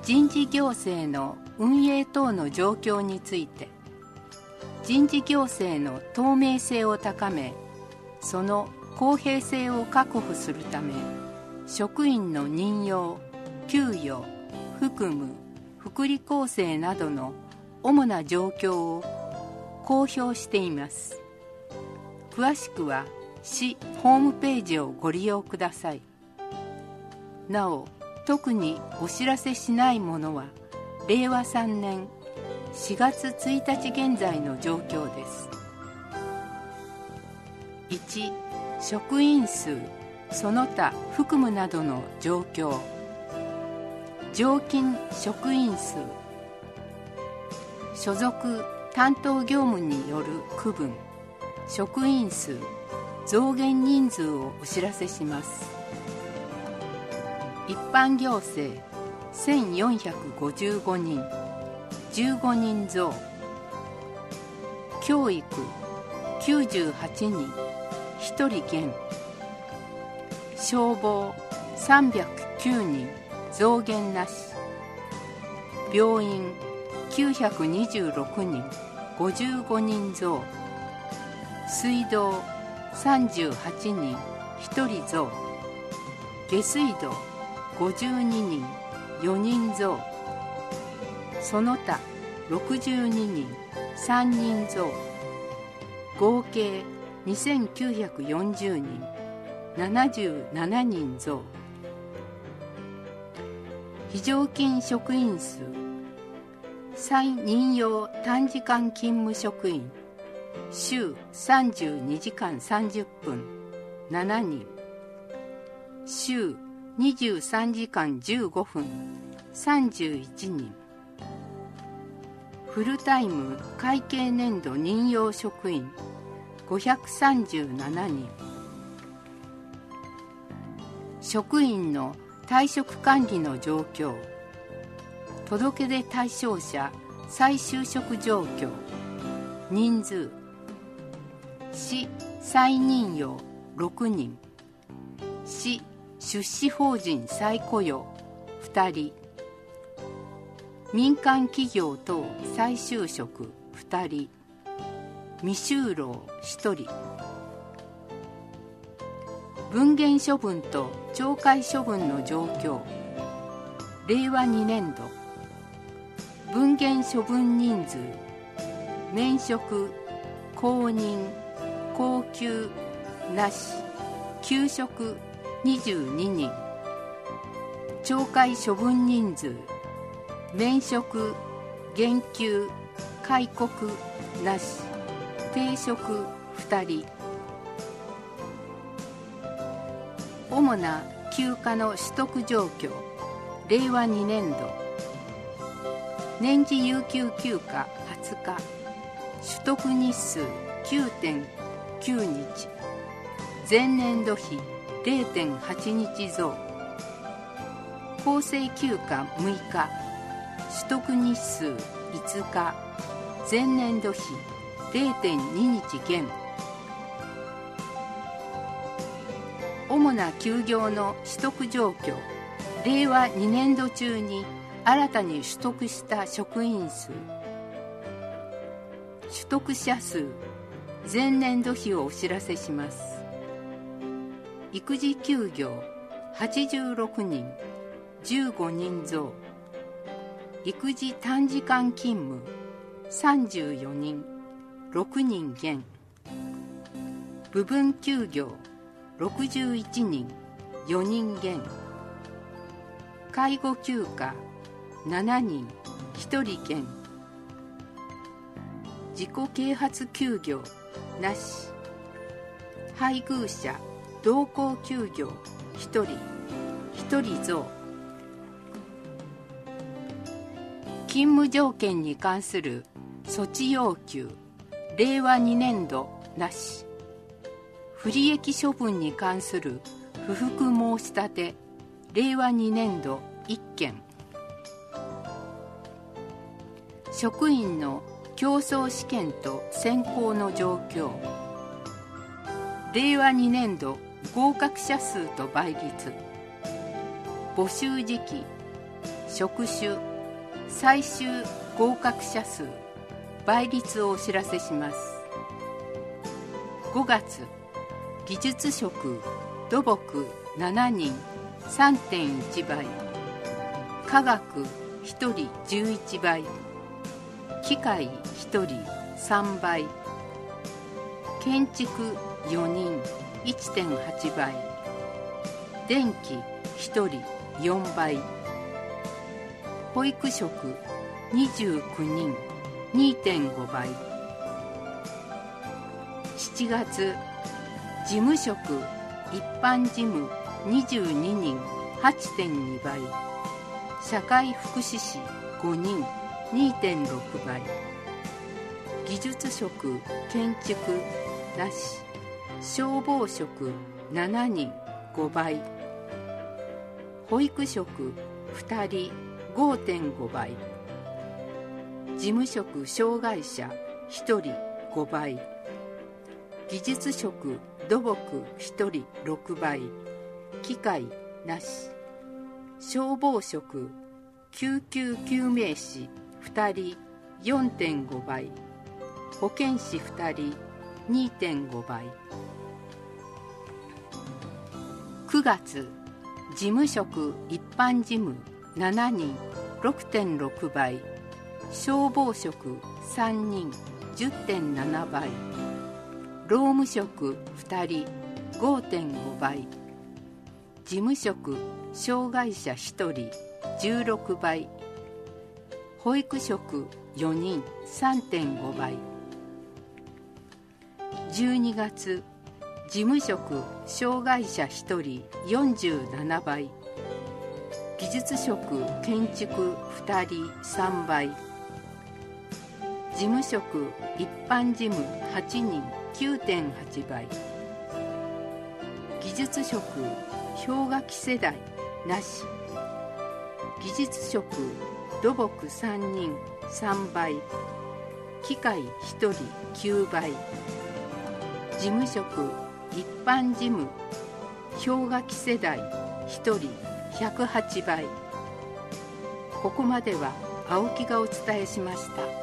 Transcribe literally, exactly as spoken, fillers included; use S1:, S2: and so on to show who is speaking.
S1: 人事行政の運営等の状況について、人事行政の透明性を高め、その公平性を確保するため、職員の任用、給与、服務、福利厚生などの主な状況を公表しています。詳しくは市ホームページをご利用ください。なお、特にお知らせしないものは、れいわさんねんしがつついたち現在の状況です。いち、職員数、その他服務などの状況。常勤職員数、所属担当業務による区分、職員数、増減人数をお知らせします。一般行政せんよんひゃくごじゅうごにん、じゅうごにん増。教育きゅうじゅうはちにん、ひとり減。消防さんびゃくきゅうにん、増減なし。病院きゅうひゃくにじゅうろくにん、ごじゅうごにん増。水道さんじゅうはちにん、ひとり増。下水道ごじゅうににん、よにん増。その他ろくじゅうににん、さんにん増。合計にせんきゅうひゃくよんじゅうにん、ななじゅうななにん増。非常勤職員数、再任用短時間勤務職員、週さんじゅうにじかんさんじゅっぷん、しちにん。週にじゅうさんじかんじゅうごふん、さんじゅういちにん。フルタイム会計年度任用職員ごひゃくさんじゅうななにん。職員の退職管理の状況。届け出対象者再就職状況。人数。市再任用ろくにん。市出資法人再雇用ふたり。民間企業等再就職ふたり。未就労ひとり。分限処分と懲戒処分の状況。れいわにねんど。分限処分人数。免職、公認、高給なし、休職にじゅうににん。懲戒処分人数。免職、減給、戒告なし、停職ふたり。主な休暇の取得状況。れいわにねんど。年次有給休暇はつか。取得日数 きゅうてんきゅうにち。前年度比 れいてんはちにち増。厚生休暇むいか。取得日数いつか。前年度比 れいてんににち減。主な休業の取得状況。れいわにねんど中に新たに取得した職員数。取得者数。前年度比をお知らせします。育児休業はちじゅうろくにん、じゅうごにん増。育児短時間勤務さんじゅうよにん、ろくにん減。部分休業ろくじゅういちにん、よにん減。介護休暇しちにん、ひとり減。自己啓発休業なし。配偶者同行休業ひとり、ひとり増。勤務条件に関する措置要求。れいわにねんどなし。不利益処分に関する不服申し立て。れいわにねんどいっけん。職員の競争試験と選考の状況。れいわにねんど合格者数と倍率。募集時期。 職種、最終合格者数、倍率をお知らせします。ごがつ、技術職、土木しちにん さんてんいち 倍、科学ひとりじゅういちばい、機械ひとりさんばい、建築よにん いってんはち 倍、電気ひとりよんばい、保育職にじゅうきゅうにん にてんご 倍。しちがつ、事務職一般事務にじゅうににん はちてんに 倍、社会福祉士ごにん にてんろく 倍、技術職建築なし、消防職しちにんごばい、保育職ふたり ごてんご 倍、事務職障害者ひとりごばい、技術職土木ひとりろくばい、機械なし、消防職救急救命士ふたり よんてんご 倍、保健師ふたり にてんご 倍。くがつ、事務職一般事務しちにん ろくてんろく 倍、消防職さんにん じゅってんなな 倍、労務職ふたり ごてんご 倍、事務職障害者ひとりじゅうろくばい、保育職よにん さんてんご 倍。じゅうにがつ、事務職障害者ひとりよんじゅうななばい、技術職建築ふたりさんばい、事務職一般事務はちにん きゅうてんはち 倍、技術職氷河期世代なし、技術職土木さんにんさんばい、機械ひとりきゅうばい、事務職一般事務氷河期世代ひとりひゃくはちばい。ここまでは青木がお伝えしました。